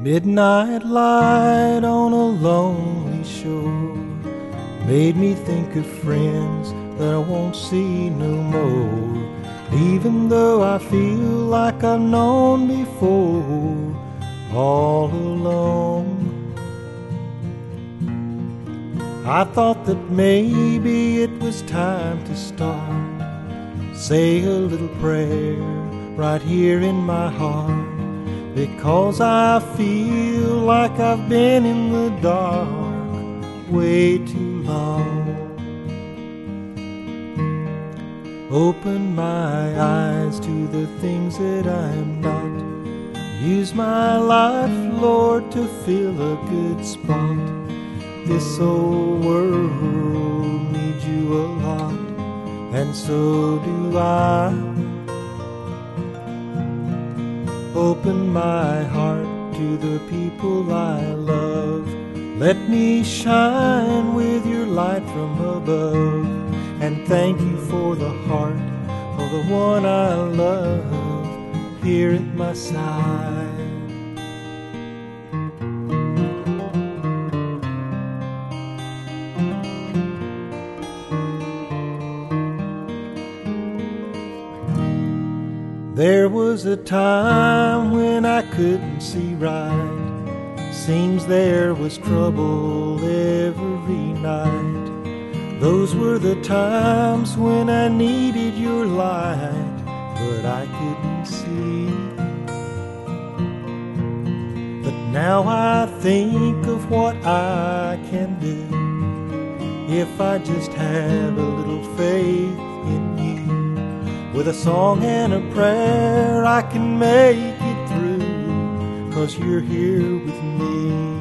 Midnight light on a lonely shore made me think of friends that I won't see no more. Even though I feel like I've known before, all alone. I thought that maybe it was time to start, say a little prayer right here in my heart, because I feel like I've been in the dark way too long. Open my eyes to the things that I am not. Use my life, Lord, to fill a good spot. This old world needs you a lot, and so do I. Open my heart to the people I love. Let me shine with your light from above, and thank you for the heart of the one I love here at my side. There was a time when I couldn't see right. Seems there was trouble every night. Those were the times when I needed your light, but I couldn't see. But now I think of what I can do if I just have a little faith in you. With a song and a prayer I can make it through, 'cause you're here with me.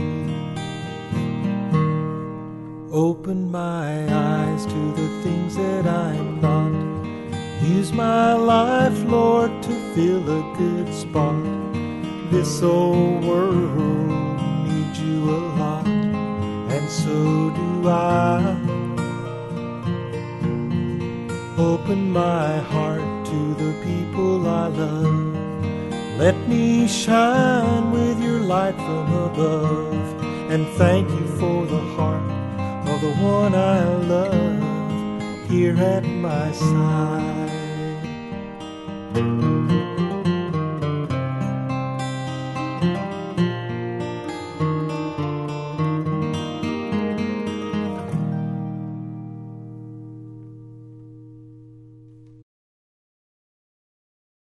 Open my eyes to the things that I'm not. Use my life, Lord, to fill a good spot. This old world needs you a lot, and so do I. Open my heart to the people I love. Let me shine with your light from above, and thank you for the heart of the one I love here at my side.